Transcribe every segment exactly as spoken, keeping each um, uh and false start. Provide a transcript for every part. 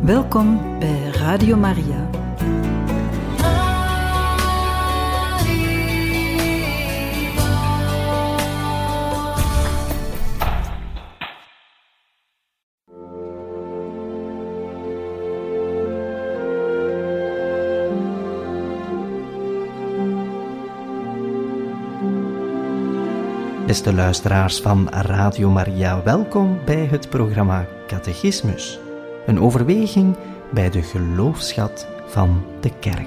Welkom bij Radio Maria. Beste luisteraars van Radio Maria, welkom bij het programma Catechismus. Een overweging bij de geloofsschat van de Kerk.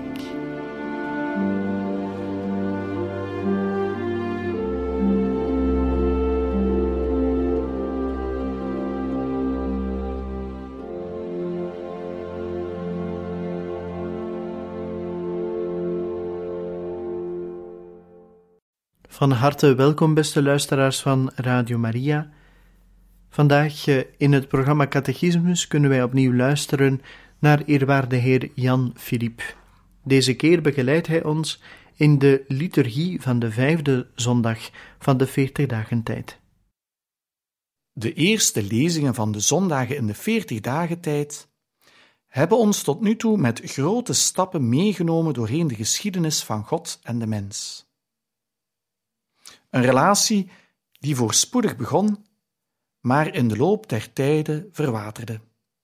Van harte welkom, beste luisteraars van Radio Maria. Vandaag in het programma Catechismus kunnen wij opnieuw luisteren naar eerwaarde Heer Jan Philippe. Deze keer begeleidt hij ons in de liturgie van de vijfde zondag van de veertig dagen tijd. De eerste lezingen van de zondagen in de veertig dagen tijd hebben ons tot nu toe met grote stappen meegenomen doorheen de geschiedenis van God en de mens. Een relatie die voorspoedig begon, maar in de loop der tijden verwaterde.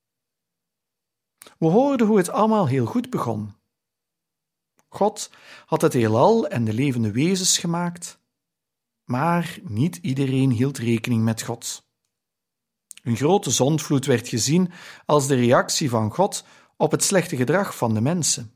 We hoorden hoe het allemaal heel goed begon. God had het heelal en de levende wezens gemaakt, maar niet iedereen hield rekening met God. Een grote zondvloed werd gezien als de reactie van God op het slechte gedrag van de mensen.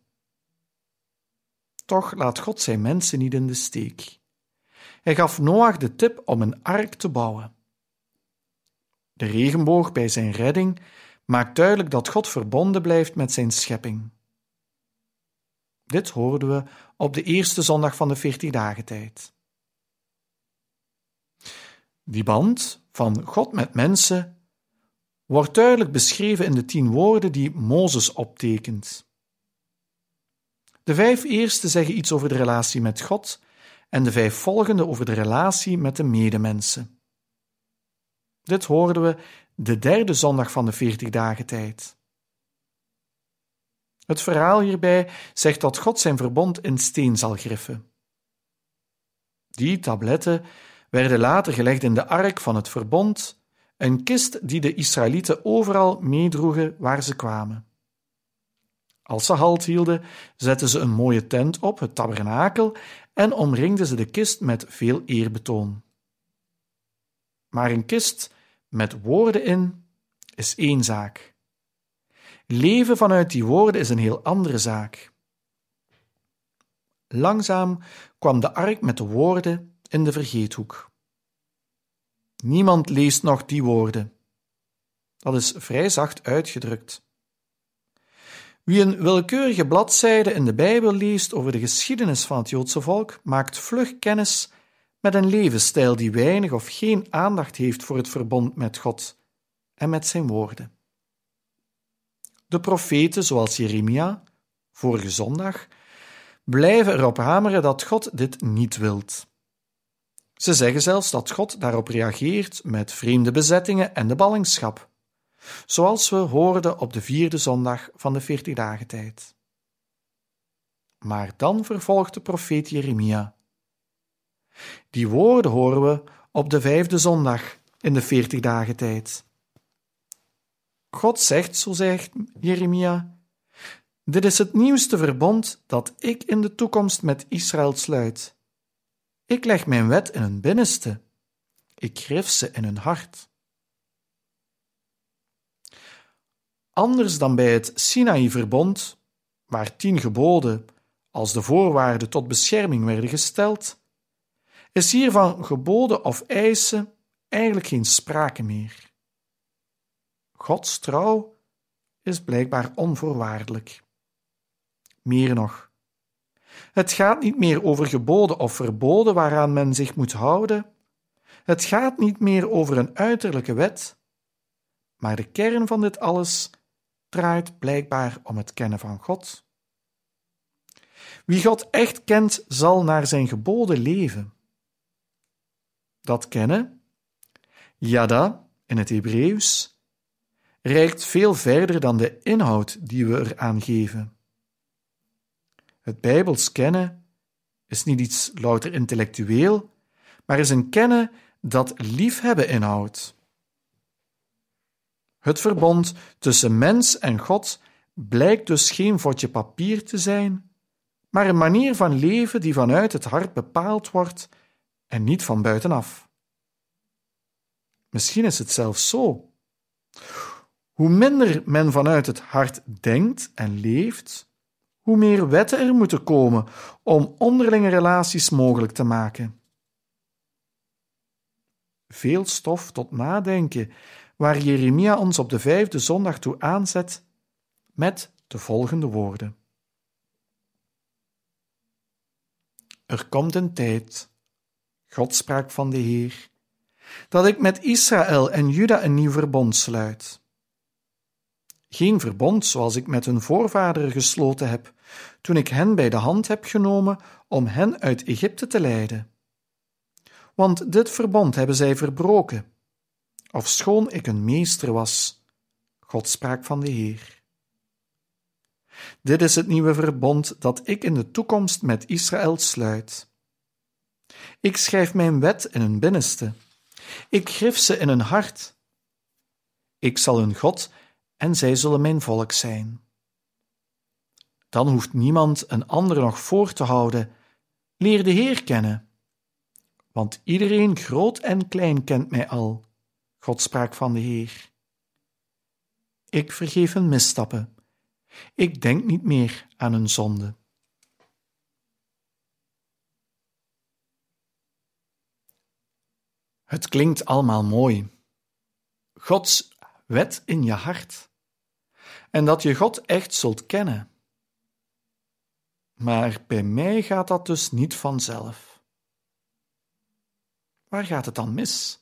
Toch laat God zijn mensen niet in de steek. Hij gaf Noach de tip om een ark te bouwen. De regenboog bij zijn redding maakt duidelijk dat God verbonden blijft met zijn schepping. Dit hoorden we op de eerste zondag van de veertig dagen tijd. Die band van God met mensen wordt duidelijk beschreven in de tien woorden die Mozes optekent. De vijf eerste zeggen iets over de relatie met God en de vijf volgende over de relatie met de medemensen. Dit hoorden we de derde zondag van de veertig dagen tijd. Het verhaal hierbij zegt dat God zijn verbond in steen zal griffen. Die tabletten werden later gelegd in de ark van het verbond, een kist die de Israëlieten overal meedroegen waar ze kwamen. Als ze halt hielden, zetten ze een mooie tent op, het tabernakel, en omringden ze de kist met veel eerbetoon. Maar een kist met woorden in is één zaak. Leven vanuit die woorden is een heel andere zaak. Langzaam kwam de ark met de woorden in de vergeethoek. Niemand leest nog die woorden. Dat is vrij zacht uitgedrukt. Wie een willekeurige bladzijde in de Bijbel leest over de geschiedenis van het Joodse volk, maakt vlug kennis met een levensstijl die weinig of geen aandacht heeft voor het verbond met God en met zijn woorden. De profeten, zoals Jeremia, vorige zondag, blijven erop hameren dat God dit niet wilt. Ze zeggen zelfs dat God daarop reageert met vreemde bezettingen en de ballingschap, zoals we hoorden op de vierde zondag van de veertig dagen tijd. Maar dan vervolgt de profeet Jeremia. Die woorden horen we op de vijfde zondag in de veertig dagen tijd. God zegt, zo zegt Jeremia, dit is het nieuwste verbond dat ik in de toekomst met Israël sluit. Ik leg mijn wet in hun binnenste. Ik grif ze in hun hart. Anders dan bij het Sinaï-verbond, waar tien geboden als de voorwaarde tot bescherming werden gesteld, is hier van geboden of eisen eigenlijk geen sprake meer. Gods trouw is blijkbaar onvoorwaardelijk. Meer nog, het gaat niet meer over geboden of verboden waaraan men zich moet houden. Het gaat niet meer over een uiterlijke wet, maar de kern van dit alles draait blijkbaar om het kennen van God. Wie God echt kent, zal naar zijn geboden leven. Dat kennen, yada in het Hebreeuws, reikt veel verder dan de inhoud die we eraan geven. Het Bijbels kennen is niet iets louter intellectueel, maar is een kennen dat liefhebben inhoudt. Het verbond tussen mens en God blijkt dus geen vodje papier te zijn, maar een manier van leven die vanuit het hart bepaald wordt en niet van buitenaf. Misschien is het zelfs zo. Hoe minder men vanuit het hart denkt en leeft, hoe meer wetten er moeten komen om onderlinge relaties mogelijk te maken. Veel stof tot nadenken, waar Jeremia ons op de vijfde zondag toe aanzet met de volgende woorden. Er komt een tijd, God sprak van de Heer, dat ik met Israël en Juda een nieuw verbond sluit. Geen verbond zoals ik met hun voorvaderen gesloten heb, toen ik hen bij de hand heb genomen om hen uit Egypte te leiden. Want dit verbond hebben zij verbroken, ofschoon ik een meester was. God sprak van de Heer. Dit is het nieuwe verbond dat ik in de toekomst met Israël sluit. Ik schrijf mijn wet in hun binnenste. Ik grif ze in hun hart. Ik zal hun God en zij zullen mijn volk zijn. Dan hoeft niemand een ander nog voor te houden. Leer de Heer kennen. Want iedereen, groot en klein, kent mij al. God sprak van de Heer. Ik vergeef hun misstappen. Ik denk niet meer aan hun zonde. Het klinkt allemaal mooi. Gods wet in je hart. En dat je God echt zult kennen. Maar bij mij gaat dat dus niet vanzelf. Waar gaat het dan mis?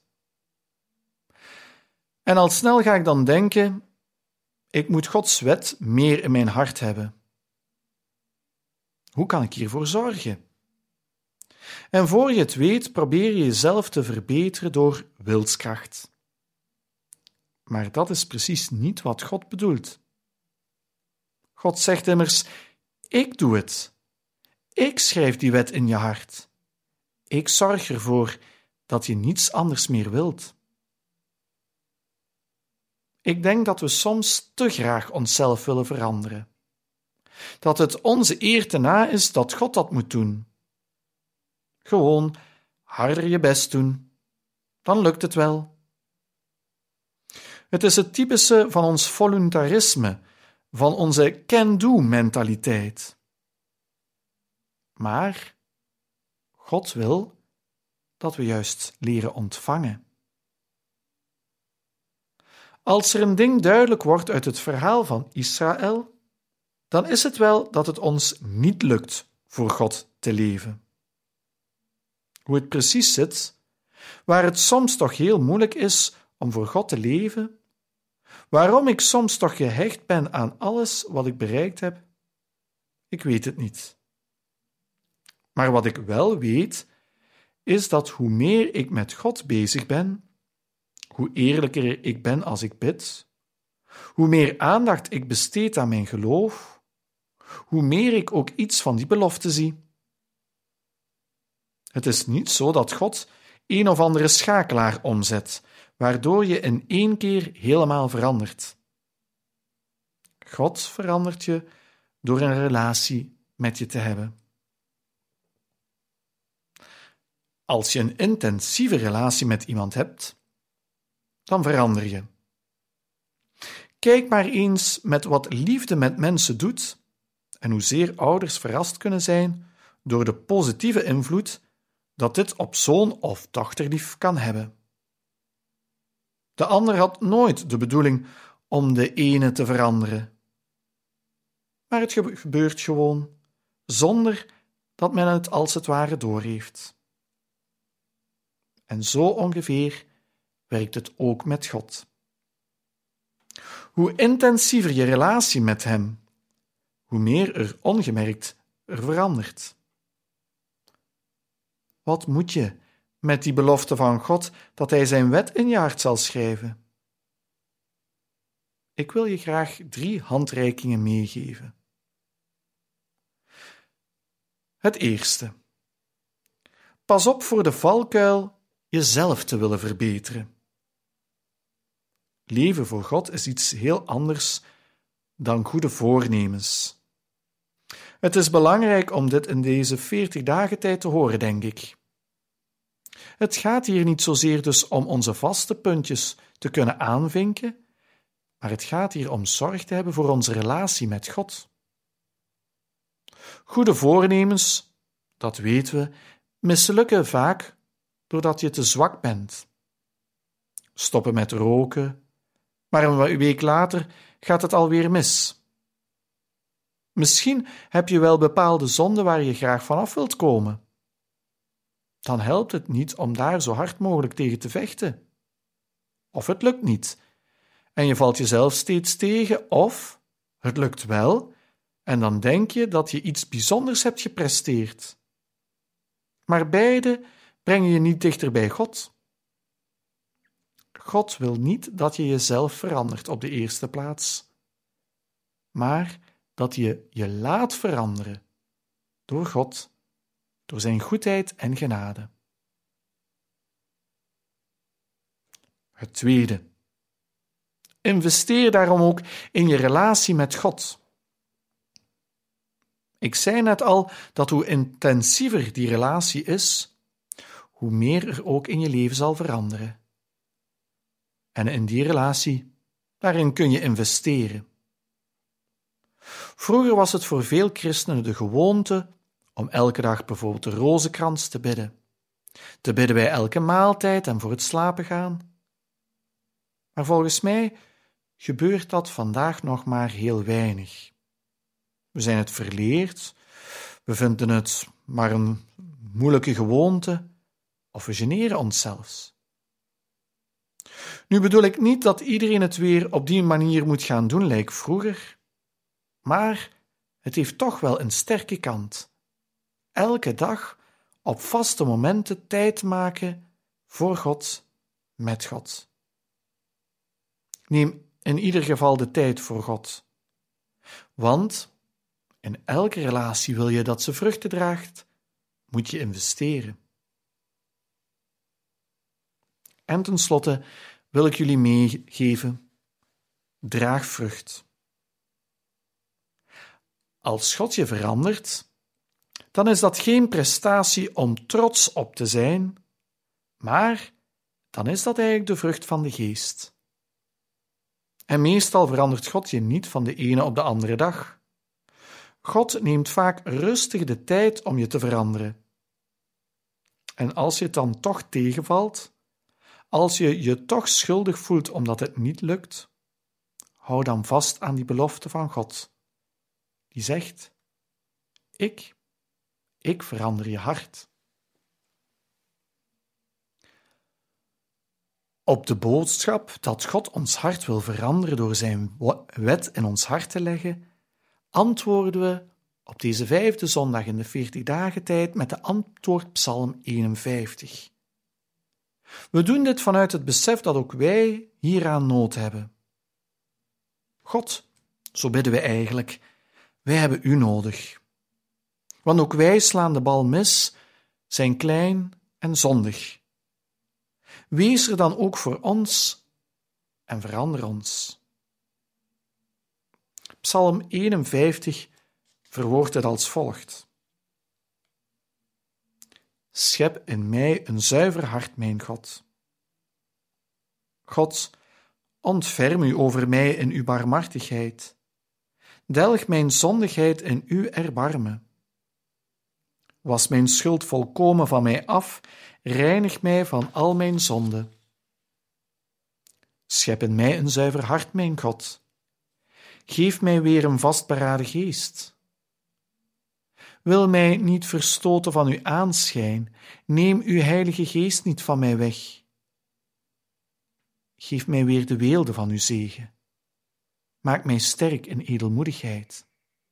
En al snel ga ik dan denken, ik moet Gods wet meer in mijn hart hebben. Hoe kan ik hiervoor zorgen? En voor je het weet, probeer je jezelf te verbeteren door wilskracht. Maar dat is precies niet wat God bedoelt. God zegt immers, ik doe het. Ik schrijf die wet in je hart. Ik zorg ervoor dat je niets anders meer wilt. Ik denk dat we soms te graag onszelf willen veranderen. Dat het onze eer te na is dat God dat moet doen. Gewoon harder je best doen, dan lukt het wel. Het is het typische van ons voluntarisme, van onze can-do-mentaliteit. Maar God wil dat we juist leren ontvangen. Als er een ding duidelijk wordt uit het verhaal van Israël, dan is het wel dat het ons niet lukt voor God te leven. Hoe het precies zit, waar het soms toch heel moeilijk is om voor God te leven, waarom ik soms toch gehecht ben aan alles wat ik bereikt heb, ik weet het niet. Maar wat ik wel weet, is dat hoe meer ik met God bezig ben, hoe eerlijker ik ben als ik bid, hoe meer aandacht ik besteed aan mijn geloof, hoe meer ik ook iets van die belofte zie. Het is niet zo dat God een of andere schakelaar omzet, waardoor je in één keer helemaal verandert. God verandert je door een relatie met je te hebben. Als je een intensieve relatie met iemand hebt, dan verander je. Kijk maar eens met wat liefde met mensen doet en hoezeer ouders verrast kunnen zijn door de positieve invloed dat dit op zoon of dochterlief kan hebben. De ander had nooit de bedoeling om de ene te veranderen. Maar het gebeurt gewoon, zonder dat men het als het ware doorheeft. En zo ongeveer werkt het ook met God. Hoe intensiever je relatie met Hem, hoe meer er ongemerkt er verandert. Wat moet je met die belofte van God dat Hij zijn wet in je hart zal schrijven? Ik wil je graag drie handreikingen meegeven. Het eerste. Pas op voor de valkuil jezelf te willen verbeteren. Leven voor God is iets heel anders dan goede voornemens. Het is belangrijk om dit in deze veertig dagen tijd te horen, denk ik. Het gaat hier niet zozeer dus om onze vaste puntjes te kunnen aanvinken, maar het gaat hier om zorg te hebben voor onze relatie met God. Goede voornemens, dat weten we, mislukken vaak doordat je te zwak bent. Stoppen met roken, maar een week later gaat het alweer mis. Misschien heb je wel bepaalde zonden waar je graag vanaf wilt komen. Dan helpt het niet om daar zo hard mogelijk tegen te vechten. Of het lukt niet en je valt jezelf steeds tegen, of het lukt wel en dan denk je dat je iets bijzonders hebt gepresteerd. Maar beide brengen je niet dichter bij God. God wil niet dat je jezelf verandert op de eerste plaats, maar dat je je laat veranderen door God, door zijn goedheid en genade. Het tweede. Investeer daarom ook in je relatie met God. Ik zei net al dat hoe intensiever die relatie is, hoe meer er ook in je leven zal veranderen. En in die relatie, daarin kun je investeren. Vroeger was het voor veel christenen de gewoonte om elke dag bijvoorbeeld de rozenkrans te bidden. Te bidden bij elke maaltijd en voor het slapen gaan. Maar volgens mij gebeurt dat vandaag nog maar heel weinig. We zijn het verleerd, we vinden het maar een moeilijke gewoonte, of we generen ons zelfs. Nu bedoel ik niet dat iedereen het weer op die manier moet gaan doen, lijkt vroeger, maar het heeft toch wel een sterke kant. Elke dag op vaste momenten tijd maken voor God, met God. Neem in ieder geval de tijd voor God. Want in elke relatie wil je dat ze vruchten draagt, moet je investeren. En tenslotte wil ik jullie meegeven, draag vrucht. Als God je verandert, dan is dat geen prestatie om trots op te zijn, maar dan is dat eigenlijk de vrucht van de geest. En meestal verandert God je niet van de ene op de andere dag. God neemt vaak rustig de tijd om je te veranderen. En als je het dan toch tegenvalt, als je je toch schuldig voelt omdat het niet lukt, hou dan vast aan die belofte van God. Die zegt, ik, ik verander je hart. Op de boodschap dat God ons hart wil veranderen door zijn wet in ons hart te leggen, antwoorden we op deze vijfde zondag in de veertig dagen tijd met de antwoordpsalm eenenvijftig. We doen dit vanuit het besef dat ook wij hieraan nood hebben. God, zo bidden we eigenlijk, wij hebben u nodig. Want ook wij slaan de bal mis, zijn klein en zondig. Wees er dan ook voor ons en verander ons. Psalm eenenvijftig verwoordt het als volgt. Schep in mij een zuiver hart, mijn God. God, ontferm u over mij in uw barmhartigheid. Delg mijn zondigheid in uw erbarmen. Was mijn schuld volkomen van mij af, reinig mij van al mijn zonden. Schep in mij een zuiver hart, mijn God. Geef mij weer een vastberaden geest. Wil mij niet verstoten van uw aanschijn, neem uw heilige geest niet van mij weg. Geef mij weer de weelde van uw zegen. Maak mij sterk in edelmoedigheid.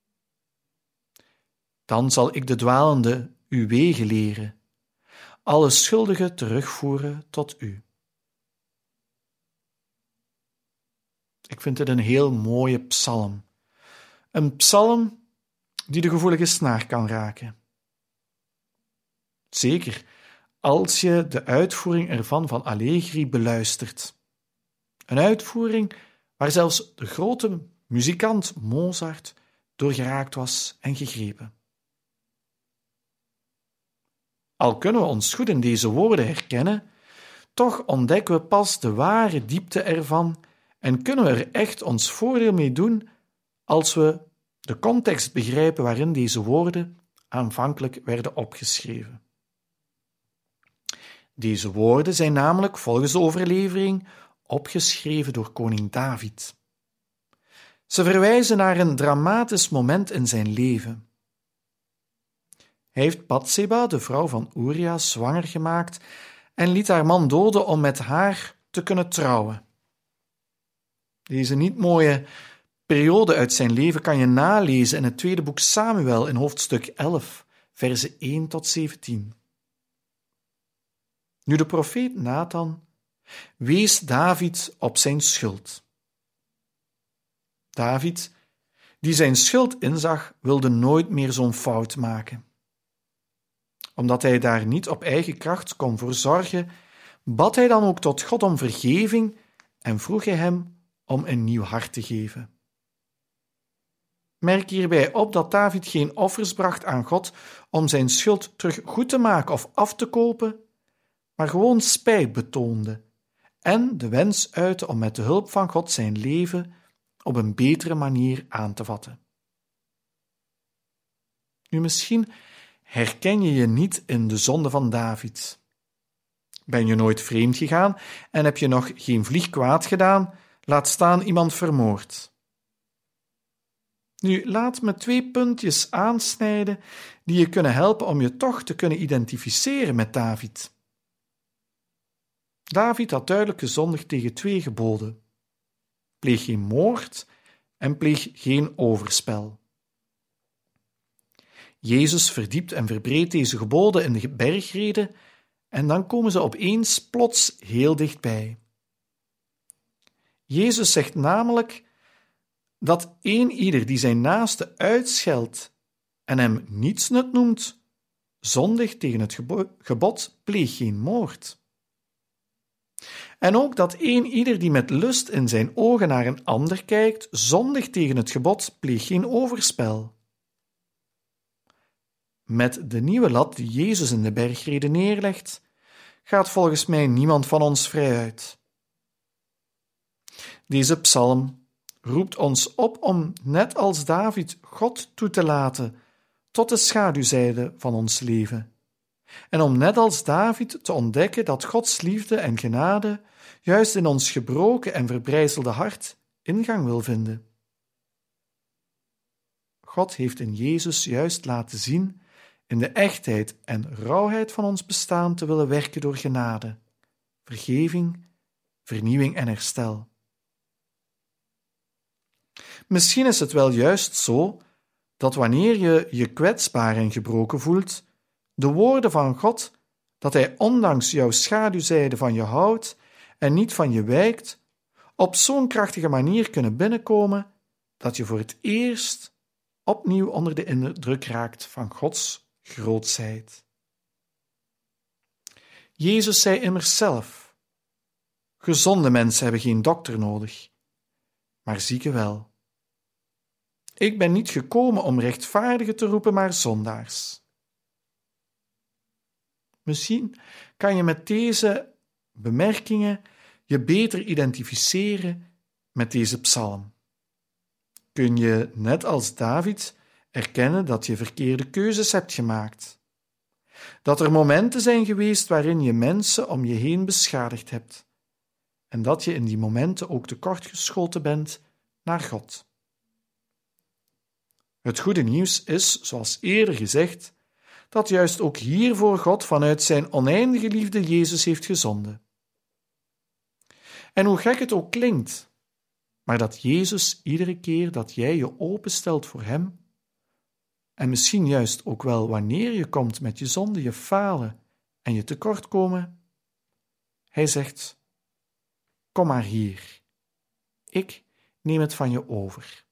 Dan zal ik de dwalende uw wegen leren, alle schuldigen terugvoeren tot u. Ik vind het een heel mooie psalm. Een psalm die de gevoelige snaar kan raken. Zeker als je de uitvoering ervan van Allegri beluistert. Een uitvoering waar zelfs de grote muzikant Mozart door geraakt was en gegrepen. Al kunnen we ons goed in deze woorden herkennen, toch ontdekken we pas de ware diepte ervan en kunnen we er echt ons voordeel mee doen als we de context begrijpen waarin deze woorden aanvankelijk werden opgeschreven. Deze woorden zijn namelijk volgens de overlevering opgeschreven door koning David. Ze verwijzen naar een dramatisch moment in zijn leven. Hij heeft Batseba, de vrouw van Uria, zwanger gemaakt en liet haar man doden om met haar te kunnen trouwen. Deze niet mooie periode uit zijn leven kan je nalezen in het tweede boek Samuel in hoofdstuk elf, versen één tot zeventien. Nu de profeet Nathan wees David op zijn schuld. David, die zijn schuld inzag, wilde nooit meer zo'n fout maken. Omdat hij daar niet op eigen kracht kon voor zorgen, bad hij dan ook tot God om vergeving en vroeg hij hem om een nieuw hart te geven. Merk hierbij op dat David geen offers bracht aan God om zijn schuld terug goed te maken of af te kopen, maar gewoon spijt betoonde en de wens uitte om met de hulp van God zijn leven op een betere manier aan te vatten. Nu, misschien herken je je niet in de zonde van David. Ben je nooit vreemd gegaan en heb je nog geen vlieg kwaad gedaan, laat staan iemand vermoord. Nu, laat me twee puntjes aansnijden die je kunnen helpen om je toch te kunnen identificeren met David. David had duidelijk gezondigd tegen twee geboden. Pleeg geen moord en pleeg geen overspel. Jezus verdiept en verbreedt deze geboden in de bergreden en dan komen ze opeens plots heel dichtbij. Jezus zegt namelijk dat een ieder die zijn naaste uitscheldt en hem nietsnut noemt, zondigt tegen het gebod pleeg geen moord. En ook dat een ieder die met lust in zijn ogen naar een ander kijkt, zondigt tegen het gebod pleeg geen overspel. Met de nieuwe lat die Jezus in de bergreden neerlegt, gaat volgens mij niemand van ons vrij uit. Deze psalm roept ons op om, net als David, God toe te laten tot de schaduwzijde van ons leven. En om net als David te ontdekken dat Gods liefde en genade juist in ons gebroken en verbrijzelde hart ingang wil vinden. God heeft in Jezus juist laten zien in de echtheid en rauwheid van ons bestaan te willen werken door genade, vergeving, vernieuwing en herstel. Misschien is het wel juist zo dat wanneer je je kwetsbaar en gebroken voelt, de woorden van God, dat Hij ondanks jouw schaduwzijde van je houdt en niet van je wijkt, op zo'n krachtige manier kunnen binnenkomen dat je voor het eerst opnieuw onder de indruk raakt van Gods grootsheid. Jezus zei immers zelf: gezonde mensen hebben geen dokter nodig, maar zieken wel. Ik ben niet gekomen om rechtvaardigen te roepen, maar zondaars. Misschien kan je met deze bemerkingen je beter identificeren met deze psalm. Kun je, net als David, erkennen dat je verkeerde keuzes hebt gemaakt. Dat er momenten zijn geweest waarin je mensen om je heen beschadigd hebt. En dat je in die momenten ook tekortgeschoten bent naar God. Het goede nieuws is, zoals eerder gezegd, dat juist ook hiervoor God vanuit zijn oneindige liefde Jezus heeft gezonden. En hoe gek het ook klinkt, maar dat Jezus iedere keer dat jij je openstelt voor Hem, en misschien juist ook wel wanneer je komt met je zonde, je falen en je tekortkomen, Hij zegt: kom maar hier, ik neem het van je over.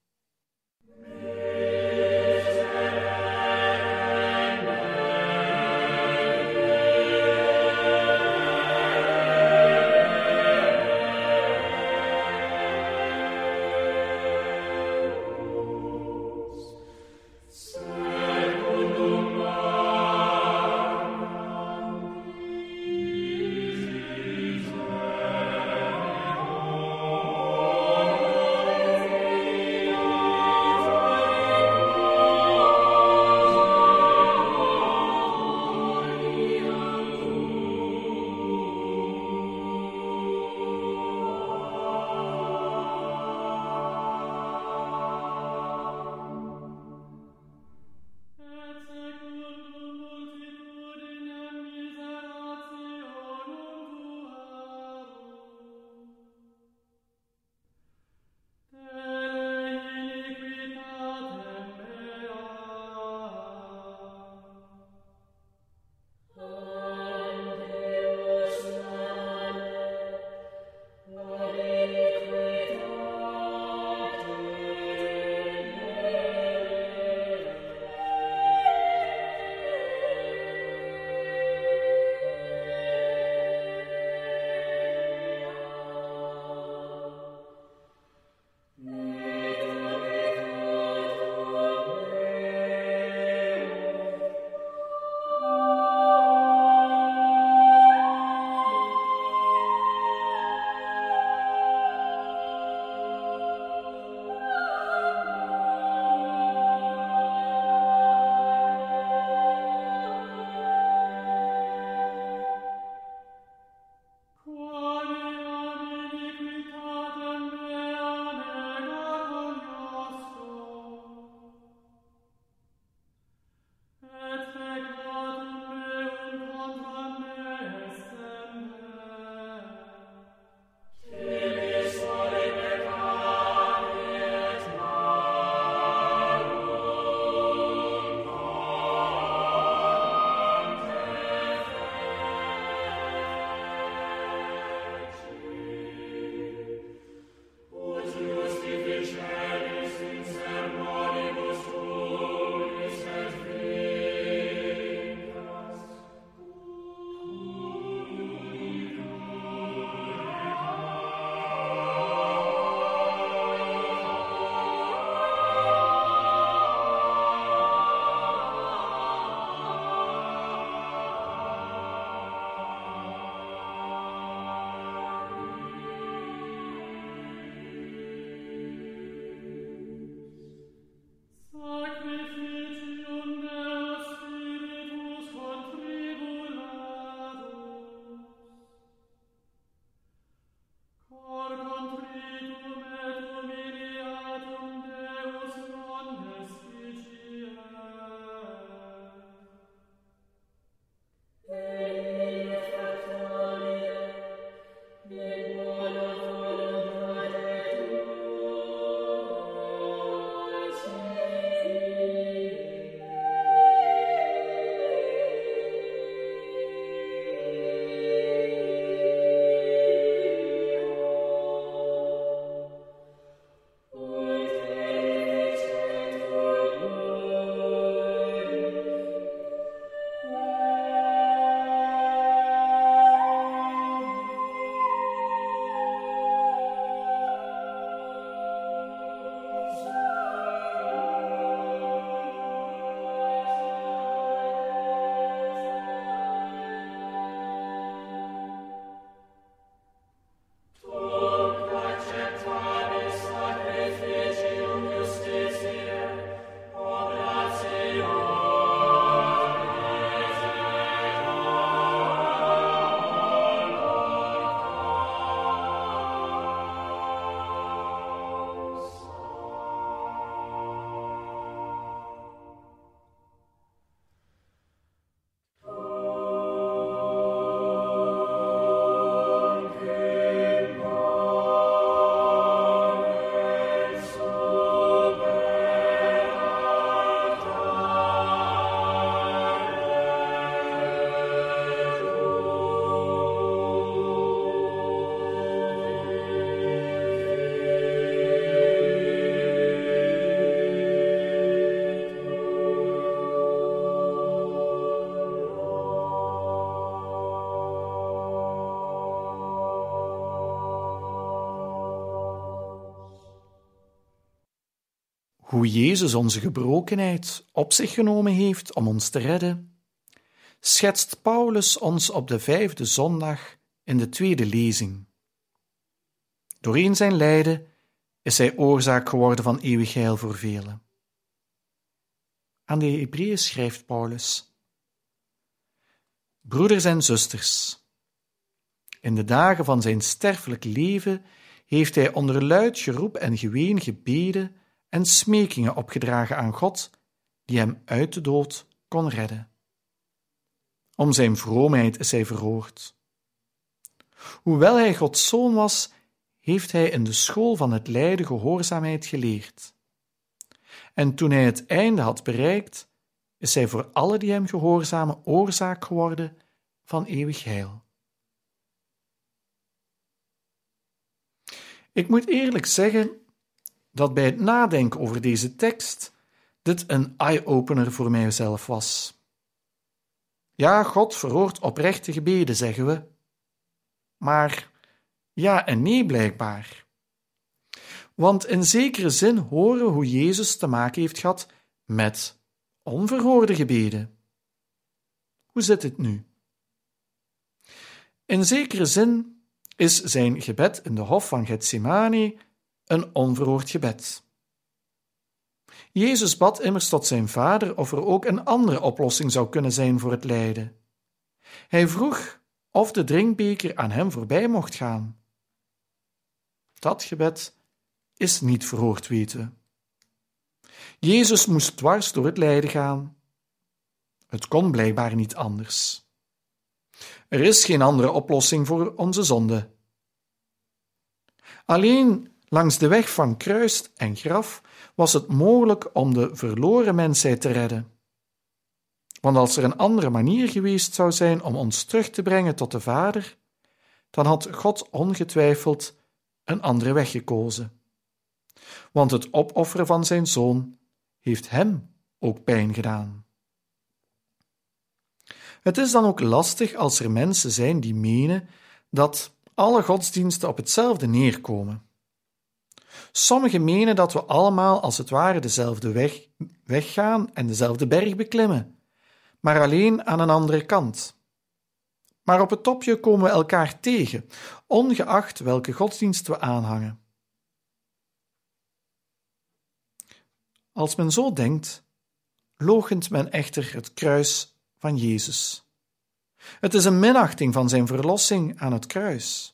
hoe Jezus onze gebrokenheid op zich genomen heeft om ons te redden, schetst Paulus ons op de vijfde zondag in de tweede lezing. Doorheen zijn lijden is hij oorzaak geworden van eeuwig heil voor velen. Aan de Hebreeën schrijft Paulus: Broeders en zusters, in de dagen van zijn sterfelijk leven heeft hij onder luid geroep en geween gebeden en smekingen opgedragen aan God, die hem uit de dood kon redden. Om zijn vroomheid is hij verhoord. Hoewel hij Gods zoon was, heeft hij in de school van het lijden gehoorzaamheid geleerd. En toen hij het einde had bereikt, is hij voor alle die hem gehoorzamen oorzaak geworden van eeuwig heil. Ik moet eerlijk zeggen dat bij het nadenken over deze tekst dit een eye-opener voor mijzelf was. Ja, God verhoort oprechte gebeden, zeggen we. Maar ja en nee blijkbaar. Want in zekere zin horen we hoe Jezus te maken heeft gehad met onverhoorde gebeden. Hoe zit het nu? In zekere zin is zijn gebed in de hof van Getsemane een onverhoord gebed. Jezus bad immers tot zijn Vader of er ook een andere oplossing zou kunnen zijn voor het lijden. Hij vroeg of de drinkbeker aan hem voorbij mocht gaan. Dat gebed is niet verhoord, weten we. Jezus moest dwars door het lijden gaan. Het kon blijkbaar niet anders. Er is geen andere oplossing voor onze zonde. Alleen langs de weg van kruis en graf was het mogelijk om de verloren mensheid te redden. Want als er een andere manier geweest zou zijn om ons terug te brengen tot de Vader, dan had God ongetwijfeld een andere weg gekozen. Want het opofferen van zijn Zoon heeft hem ook pijn gedaan. Het is dan ook lastig als er mensen zijn die menen dat alle godsdiensten op hetzelfde neerkomen. Sommigen menen dat we allemaal als het ware dezelfde weg, weg gaan en dezelfde berg beklimmen, maar alleen aan een andere kant. Maar op het topje komen we elkaar tegen, ongeacht welke godsdienst we aanhangen. Als men zo denkt, loochent men echter het kruis van Jezus. Het is een minachting van zijn verlossing aan het kruis.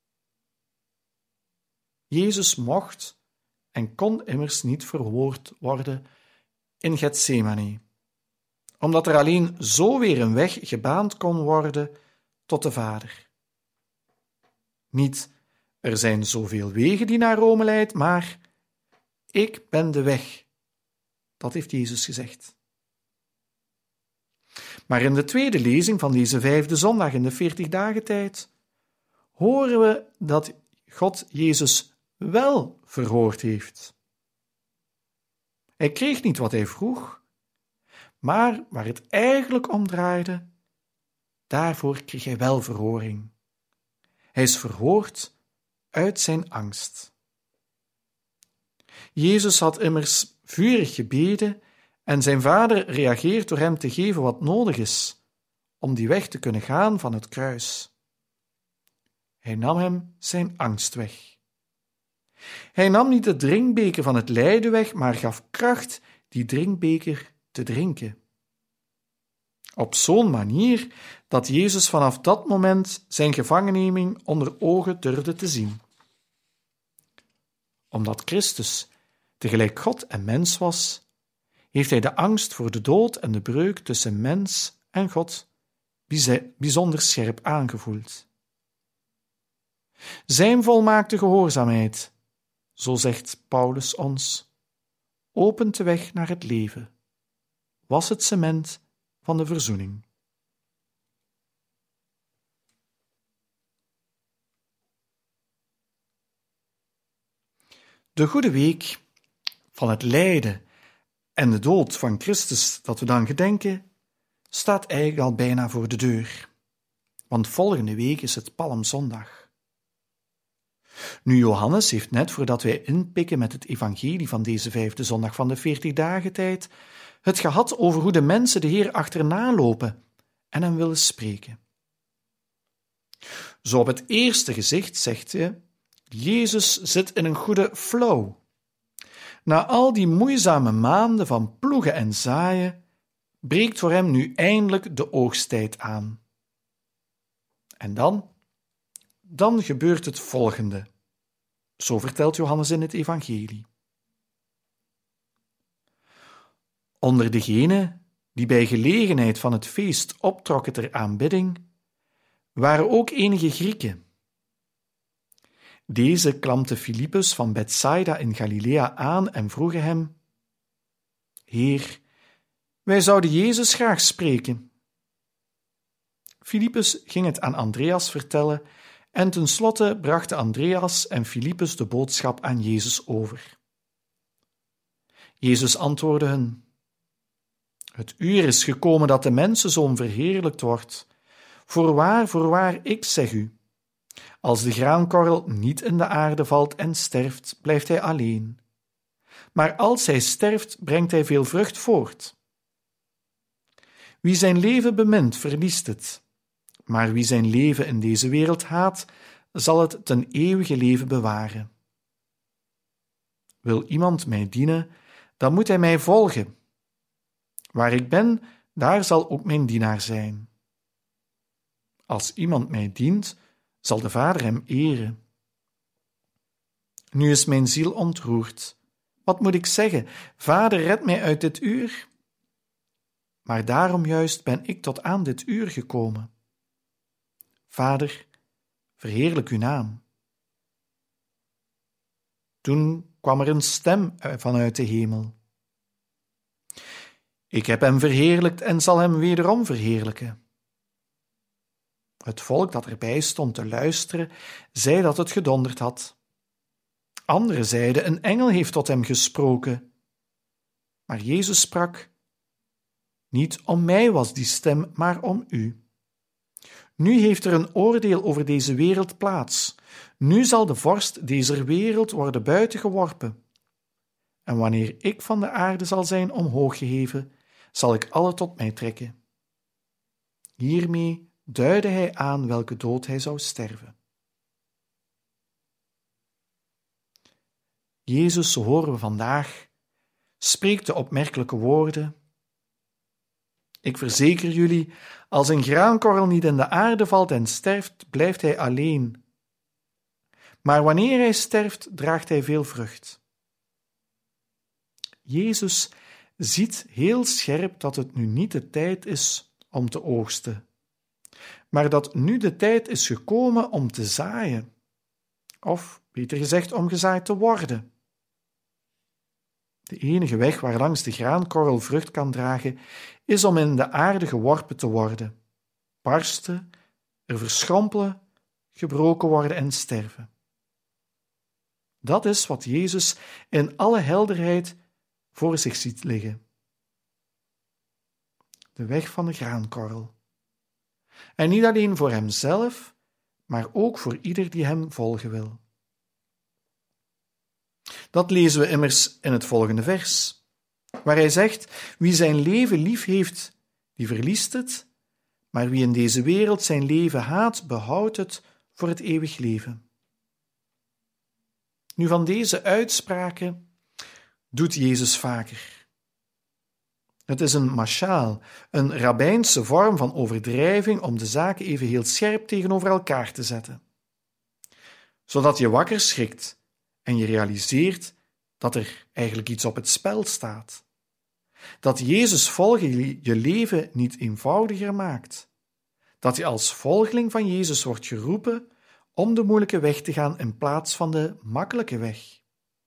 Jezus mocht en kon immers niet verhoord worden in Getsemane, omdat er alleen zo weer een weg gebaand kon worden tot de Vader. Niet, er zijn zoveel wegen die naar Rome leidt, maar ik ben de weg. Dat heeft Jezus gezegd. Maar in de tweede lezing van deze vijfde zondag in de veertig dagen tijd horen we dat God Jezus wel verhoord heeft. Hij kreeg niet wat hij vroeg, maar waar het eigenlijk om draaide, daarvoor kreeg hij wel verhoring. Hij is verhoord uit zijn angst. Jezus had immers vurig gebeden en zijn Vader reageert door hem te geven wat nodig is om die weg te kunnen gaan van het kruis. Hij nam hem zijn angst weg. Hij nam niet de drinkbeker van het lijden weg, maar gaf kracht die drinkbeker te drinken. Op zo'n manier dat Jezus vanaf dat moment zijn gevangenneming onder ogen durfde te zien. Omdat Christus tegelijk God en mens was, heeft hij de angst voor de dood en de breuk tussen mens en God bijzonder scherp aangevoeld. Zijn volmaakte gehoorzaamheid, zo zegt Paulus ons, opent de weg naar het leven, was het cement van de verzoening. De goede week van het lijden en de dood van Christus dat we dan gedenken, staat eigenlijk al bijna voor de deur. Want volgende week is het Palmzondag. Nu, Johannes heeft net voordat wij inpikken met het evangelie van deze vijfde zondag van de veertig dagen tijd, het gehad over hoe de mensen de Heer achterna lopen en hem willen spreken. Zo op het eerste gezicht zegt hij, Jezus zit in een goede flow. Na al die moeizame maanden van ploegen en zaaien, breekt voor hem nu eindelijk de oogsttijd aan. En dan, dan gebeurt het volgende. Zo vertelt Johannes in het evangelie. Onder degenen die bij gelegenheid van het feest optrokken ter aanbidding, waren ook enige Grieken. Deze klampten Filippus van Bethsaida in Galilea aan en vroegen hem, Heer, wij zouden Jezus graag spreken. Filippus ging het aan Andreas vertellen en tenslotte brachten Andreas en Filippus de boodschap aan Jezus over. Jezus antwoordde hen, Het uur is gekomen dat de mensenzoon verheerlijkt wordt. Voorwaar, voorwaar, ik zeg u, als de graankorrel niet in de aarde valt en sterft, blijft hij alleen. Maar als hij sterft, brengt hij veel vrucht voort. Wie zijn leven bemint, verliest het. Maar wie zijn leven in deze wereld haat, zal het ten eeuwige leven bewaren. Wil iemand mij dienen, dan moet hij mij volgen. Waar ik ben, daar zal ook mijn dienaar zijn. Als iemand mij dient, zal de Vader hem eren. Nu is mijn ziel ontroerd. Wat moet ik zeggen? Vader, red mij uit dit uur. Maar daarom juist ben ik tot aan dit uur gekomen. Vader, verheerlijk uw naam. Toen kwam er een stem vanuit de hemel. Ik heb hem verheerlijkt en zal hem wederom verheerlijken. Het volk dat erbij stond te luisteren, zei dat het gedonderd had. Anderen zeiden, een engel heeft tot hem gesproken. Maar Jezus sprak, niet om mij was die stem, maar om u. Nu heeft er een oordeel over deze wereld plaats. Nu zal de vorst deze wereld worden buitengeworpen. En wanneer ik van de aarde zal zijn omhoog geheven, zal ik alle tot mij trekken. Hiermee duidde hij aan welke dood hij zou sterven. Jezus, zo horen we vandaag, spreekt de opmerkelijke woorden. Ik verzeker jullie, als een graankorrel niet in de aarde valt en sterft, blijft hij alleen. Maar wanneer hij sterft, draagt hij veel vrucht. Jezus ziet heel scherp dat het nu niet de tijd is om te oogsten, maar dat nu de tijd is gekomen om te zaaien, of beter gezegd om gezaaid te worden. De enige weg waarlangs de graankorrel vrucht kan dragen, is om in de aarde geworpen te worden, barsten, er verschrompelen, gebroken worden en sterven. Dat is wat Jezus in alle helderheid voor zich ziet liggen. De weg van de graankorrel. En niet alleen voor hemzelf, maar ook voor ieder die hem volgen wil. Dat lezen we immers in het volgende vers, waar hij zegt, wie zijn leven lief heeft, die verliest het, maar wie in deze wereld zijn leven haat, behoudt het voor het eeuwig leven. Nu, van deze uitspraken doet Jezus vaker. Het is een mashaal, een rabbijnse vorm van overdrijving om de zaken even heel scherp tegenover elkaar te zetten. Zodat je wakker schrikt en je realiseert dat er eigenlijk iets op het spel staat. Dat Jezus volgen je leven niet eenvoudiger maakt. Dat je als volgeling van Jezus wordt geroepen om de moeilijke weg te gaan in plaats van de makkelijke weg.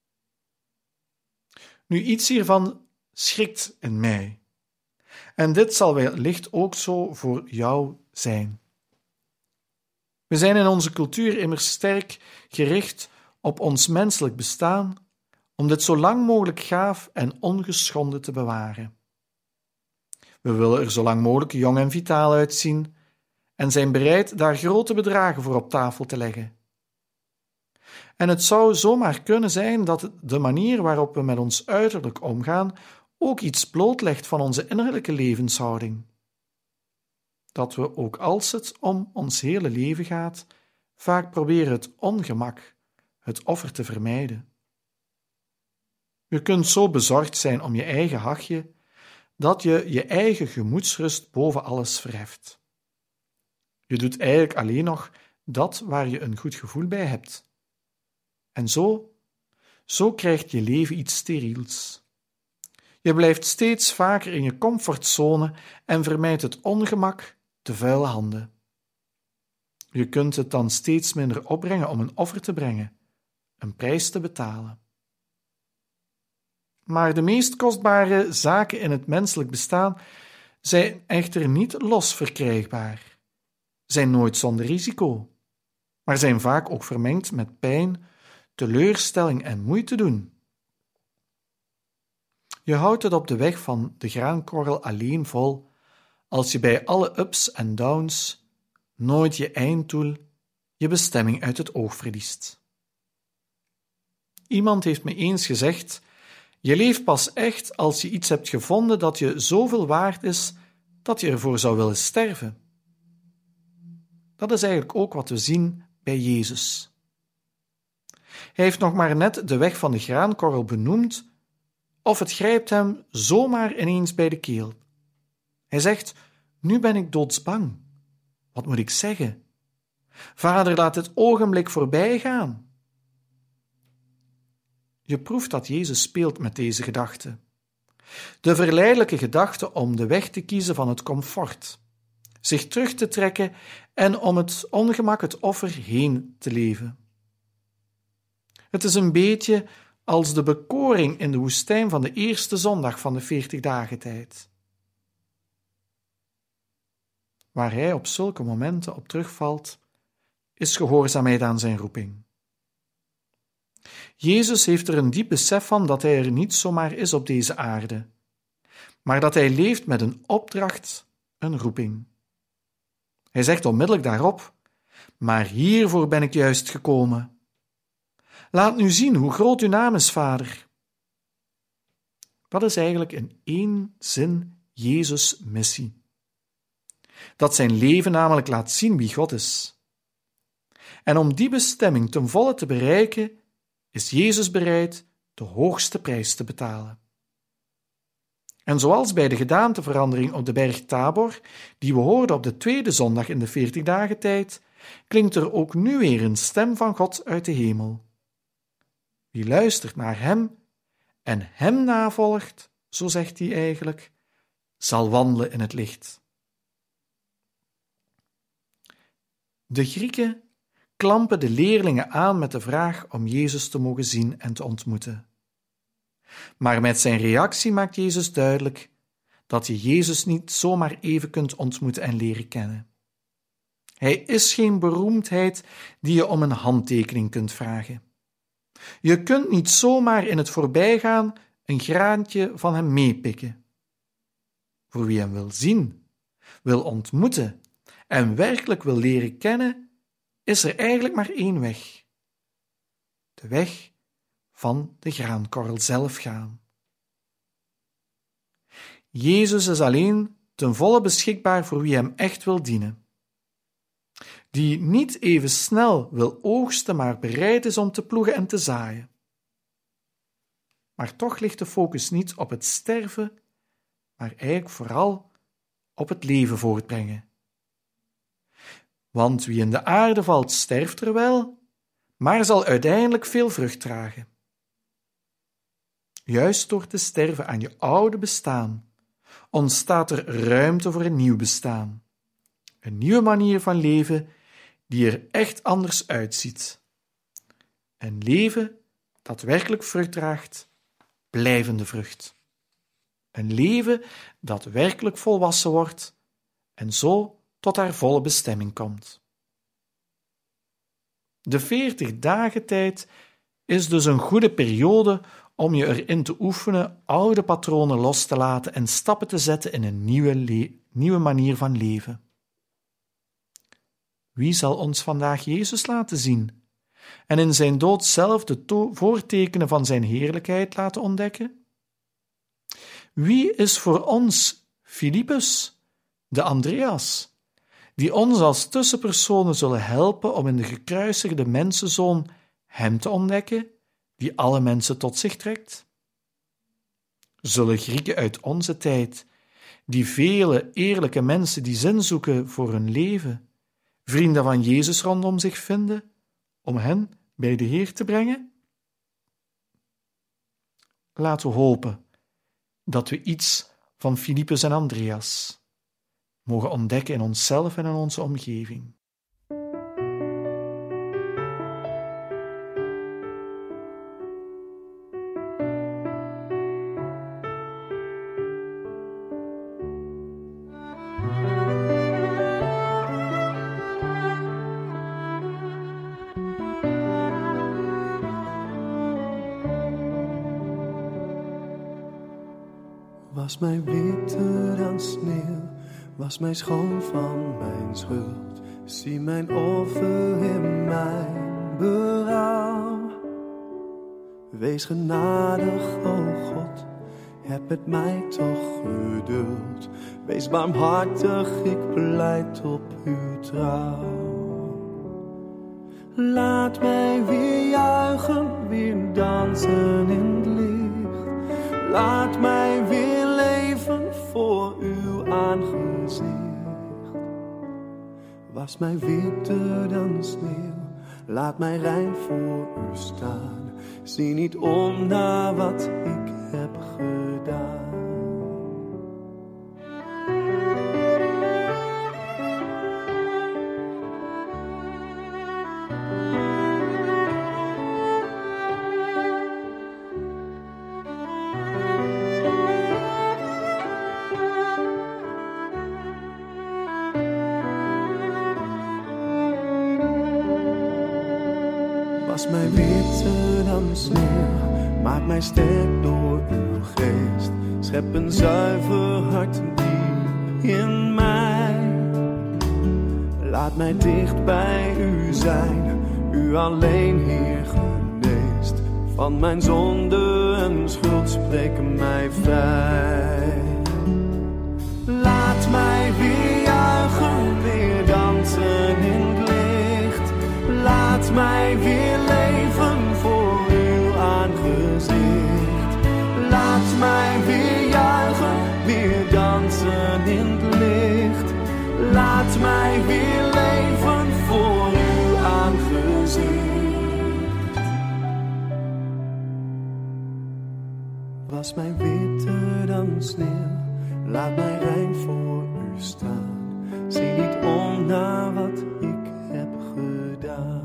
Nu, iets hiervan schrikt in mij. En dit zal wellicht ook zo voor jou zijn. We zijn in onze cultuur immers sterk gericht op ons menselijk bestaan, om dit zo lang mogelijk gaaf en ongeschonden te bewaren. We willen er zo lang mogelijk jong en vitaal uitzien en zijn bereid daar grote bedragen voor op tafel te leggen. En het zou zomaar kunnen zijn dat de manier waarop we met ons uiterlijk omgaan ook iets blootlegt van onze innerlijke levenshouding. Dat we, ook als het om ons hele leven gaat, vaak proberen het ongemak, het offer te vermijden. Je kunt zo bezorgd zijn om je eigen hachje, dat je je eigen gemoedsrust boven alles verheft. Je doet eigenlijk alleen nog dat waar je een goed gevoel bij hebt. En zo, zo krijgt je leven iets steriels. Je blijft steeds vaker in je comfortzone en vermijdt het ongemak, de vuile handen. Je kunt het dan steeds minder opbrengen om een offer te brengen, een prijs te betalen. Maar de meest kostbare zaken in het menselijk bestaan zijn echter niet los verkrijgbaar, zijn nooit zonder risico, maar zijn vaak ook vermengd met pijn, teleurstelling en moeite doen. Je houdt het op de weg van de graankorrel alleen vol als je bij alle ups en downs nooit je einddoel, je bestemming uit het oog verliest. Iemand heeft me eens gezegd: je leeft pas echt als je iets hebt gevonden dat je zoveel waard is dat je ervoor zou willen sterven. Dat is eigenlijk ook wat we zien bij Jezus. Hij heeft nog maar net de weg van de graankorrel benoemd, of het grijpt hem zomaar ineens bij de keel. Hij zegt: nu ben ik doodsbang. Wat moet ik zeggen? Vader, laat het ogenblik voorbij gaan. Je proeft dat Jezus speelt met deze gedachte. De verleidelijke gedachte om de weg te kiezen van het comfort, zich terug te trekken en om het ongemak, het offer, heen te leven. Het is een beetje als de bekoring in de woestijn van de eerste zondag van de veertig dagen tijd. Waar hij op zulke momenten op terugvalt, is gehoorzaamheid aan zijn roeping. Jezus heeft er een diep besef van dat hij er niet zomaar is op deze aarde, maar dat hij leeft met een opdracht, een roeping. Hij zegt onmiddellijk daarop: maar hiervoor ben ik juist gekomen. Laat nu zien hoe groot uw naam is, Vader. Dat is eigenlijk in één zin Jezus' missie. Dat zijn leven namelijk laat zien wie God is. En om die bestemming ten volle te bereiken, is Jezus bereid de hoogste prijs te betalen. En zoals bij de gedaanteverandering op de berg Tabor, die we hoorden op de tweede zondag in de veertig dagen tijd, klinkt er ook nu weer een stem van God uit de hemel. Wie luistert naar hem en hem navolgt, zo zegt hij eigenlijk, zal wandelen in het licht. De Grieken klampen de leerlingen aan met de vraag om Jezus te mogen zien en te ontmoeten. Maar met zijn reactie maakt Jezus duidelijk dat je Jezus niet zomaar even kunt ontmoeten en leren kennen. Hij is geen beroemdheid die je om een handtekening kunt vragen. Je kunt niet zomaar in het voorbijgaan een graantje van hem meepikken. Voor wie hem wil zien, wil ontmoeten en werkelijk wil leren kennen, is er eigenlijk maar één weg. De weg van de graankorrel zelf gaan. Jezus is alleen ten volle beschikbaar voor wie hem echt wil dienen. Die niet even snel wil oogsten, maar bereid is om te ploegen en te zaaien. Maar toch ligt de focus niet op het sterven, maar eigenlijk vooral op het leven voortbrengen. Want wie in de aarde valt, sterft er wel, maar zal uiteindelijk veel vrucht dragen. Juist door te sterven aan je oude bestaan, ontstaat er ruimte voor een nieuw bestaan. Een nieuwe manier van leven die er echt anders uitziet. Een leven dat werkelijk vrucht draagt, blijvende vrucht. Een leven dat werkelijk volwassen wordt en zo tot haar volle bestemming komt. De veertig dagen tijd is dus een goede periode om je erin te oefenen oude patronen los te laten en stappen te zetten in een nieuwe, le- nieuwe manier van leven. Wie zal ons vandaag Jezus laten zien? en in zijn dood zelf de to- voortekenen van zijn heerlijkheid laten ontdekken? Wie is voor ons Filippus, de Andreas, die ons als tussenpersonen zullen helpen om in de gekruisigde mensenzoon hem te ontdekken, die alle mensen tot zich trekt? Zullen Grieken uit onze tijd, die vele eerlijke mensen die zin zoeken voor hun leven, vrienden van Jezus rondom zich vinden, om hen bij de Heer te brengen? Laten we hopen dat we iets van Filippus en Andreas mogen ontdekken in onszelf en in onze omgeving. Was mij witter dan sneeuw, was mij schoon van mijn schuld. Zie mijn offer in mijn berouw. Wees genadig, o God, heb met mij toch geduld. Wees barmhartig, ik pleit op uw trouw. Laat mij weer juichen, weer dansen in het licht. Laat mij weer leven voor uw aangezicht. Was mij witter dan sneeuw, laat mij rein voor u staan. Zie niet om naar wat ik heb gedaan. Was mij witter dan sneeuw, maak mij sterk door uw geest. Schep een zuiver hart diep in mij. Laat mij dicht bij u zijn, u alleen Heer geneest. Van mijn zonde en schuld spreek mij vrij. Laat mij weer juichen, weer dansen in het licht. Laat mij weer leven voor uw aangezicht. Laat mij weer juichen, weer dansen in het licht. Laat mij weer leven voor uw aangezicht. Was mij witter dan sneeuw, laat mij rein voor u staan. Zie niet om naar wat ik heb gedaan.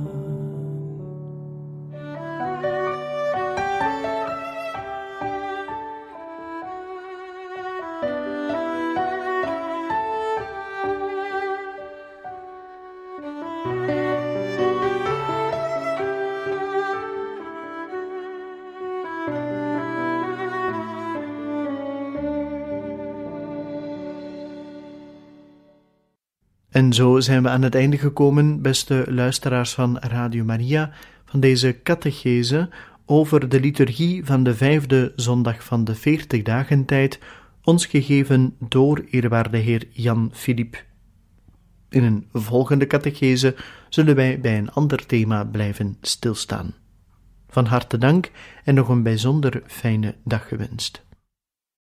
En zo zijn we aan het einde gekomen, beste luisteraars van Radio Maria, van deze catechese over de liturgie van de vijfde zondag van de veertig dagentijd, ons gegeven door eerwaarde heer Jan Philippe. In een volgende catechese zullen wij bij een ander thema blijven stilstaan. Van harte dank en nog een bijzonder fijne dag gewenst.